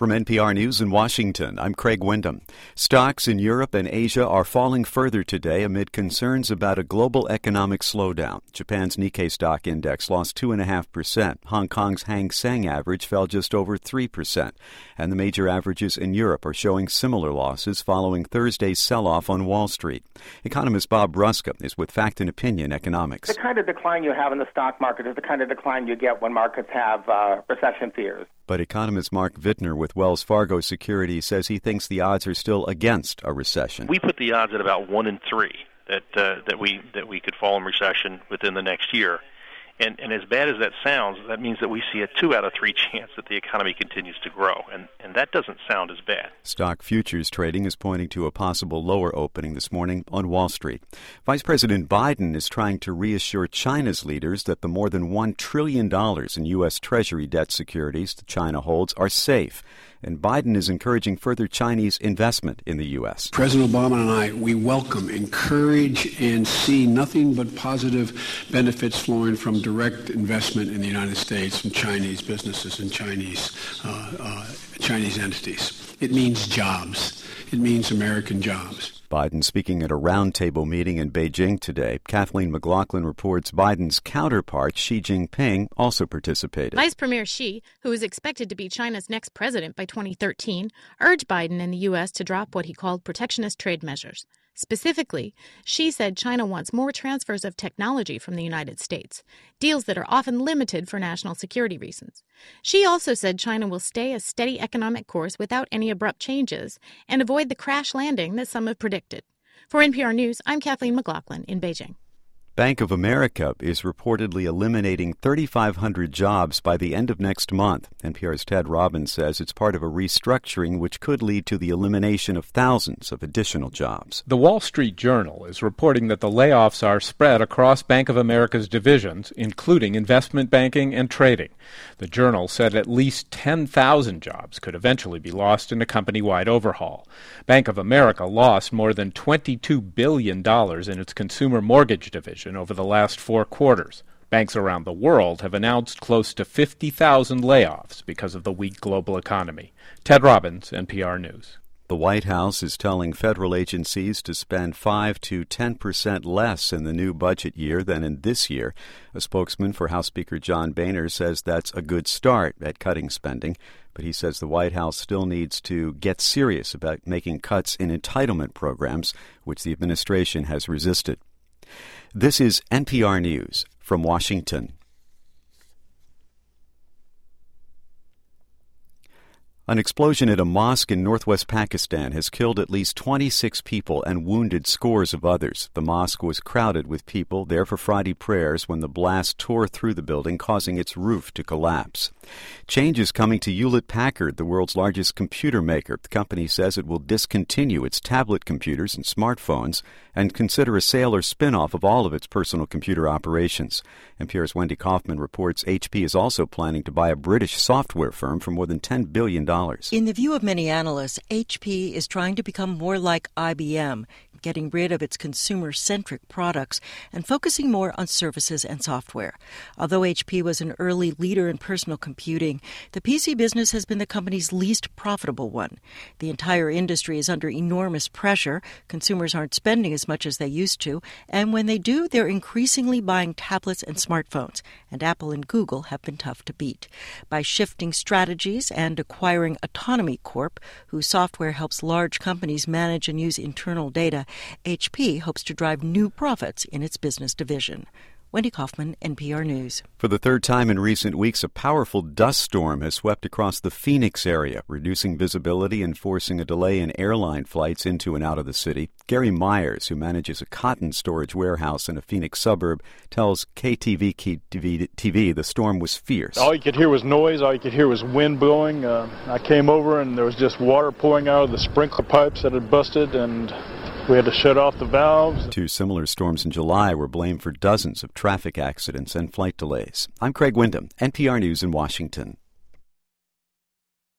From NPR News in Washington, I'm Craig Wyndham. Stocks in Europe and Asia are falling further today amid concerns about a global economic slowdown. Japan's Nikkei stock index lost 2.5%. Hong Kong's Hang Seng average fell just over 3%. And the major averages in Europe are showing similar losses following Thursday's sell-off on Wall Street. Economist Bob Ruska is with Fact and Opinion Economics. The kind of decline you have in the stock market is the kind of decline you get when markets have recession fears. But economist Mark Wittner with Wells Fargo Securities says he thinks the odds are still against a recession. We put the odds at about 1 in 3 that we could fall in recession within the next year. And as bad as that sounds, that means that we see a 2 out of 3 chance that the economy continues to grow. And that doesn't sound as bad. Stock futures trading is pointing to a possible lower opening this morning on Wall Street. Vice President Biden is trying to reassure China's leaders that the more than $1 trillion in U.S. Treasury debt securities that China holds are safe. And Biden is encouraging further Chinese investment in the U.S. President Obama and I, we welcome, encourage, and see nothing but positive benefits flowing from direct investment in the United States from Chinese businesses and Chinese entities. It means jobs. It means American jobs. Biden speaking at a roundtable meeting in Beijing today. Kathleen McLaughlin reports Biden's counterpart, Xi Jinping, also participated. Vice Premier Xi, who is expected to be China's next president by 2013, urged Biden and the U.S. to drop what he called protectionist trade measures. Specifically, Xi said China wants more transfers of technology from the United States, deals that are often limited for national security reasons. Xi also said China will stay a steady economic course without any abrupt changes and avoid the crash landing that some have predicted. For NPR News, I'm Kathleen McLaughlin in Beijing. Bank of America is reportedly eliminating 3,500 jobs by the end of next month. NPR's Ted Robbins says it's part of a restructuring which could lead to the elimination of thousands of additional jobs. The Wall Street Journal is reporting that the layoffs are spread across Bank of America's divisions, including investment banking and trading. The Journal said at least 10,000 jobs could eventually be lost in a company-wide overhaul. Bank of America lost more than $22 billion in its consumer mortgage division over the last 4 quarters. Banks around the world have announced close to 50,000 layoffs because of the weak global economy. Ted Robbins, NPR News. The White House is telling federal agencies to spend 5 to 10% less in the new budget year than in this year. A spokesman for House Speaker John Boehner says that's a good start at cutting spending, but he says the White House still needs to get serious about making cuts in entitlement programs, which the administration has resisted. This is NPR News from Washington. An explosion at a mosque in northwest Pakistan has killed at least 26 people and wounded scores of others. The mosque was crowded with people there for Friday prayers when the blast tore through the building, causing its roof to collapse. Change is coming to Hewlett-Packard, the world's largest computer maker. The company says it will discontinue its tablet computers and smartphones and consider a sale or spin-off of all of its personal computer operations. NPR's Wendy Kaufman reports HP is also planning to buy a British software firm for more than $10 billion. In the view of many analysts, HP is trying to become more like IBM, getting rid of its consumer-centric products and focusing more on services and software. Although HP was an early leader in personal computing, the PC business has been the company's least profitable one. The entire industry is under enormous pressure. Consumers aren't spending as much as they used to, and when they do, they're increasingly buying tablets and smartphones, and Apple and Google have been tough to beat. By shifting strategies and acquiring Autonomy Corp, whose software helps large companies manage and use internal data, HP hopes to drive new profits in its business division. Wendy Kaufman, NPR News. For the third time in recent weeks, a powerful dust storm has swept across the Phoenix area, reducing visibility and forcing a delay in airline flights into and out of the city. Gary Myers, who manages a cotton storage warehouse in a Phoenix suburb, tells KTVK-TV the storm was fierce. All you could hear was noise. All you could hear was wind blowing. I came over and there was just water pouring out of the sprinkler pipes that had busted, and we had to shut off the valves. 2 similar storms in July were blamed for dozens of traffic accidents and flight delays. I'm Craig Wyndham, NPR News in Washington.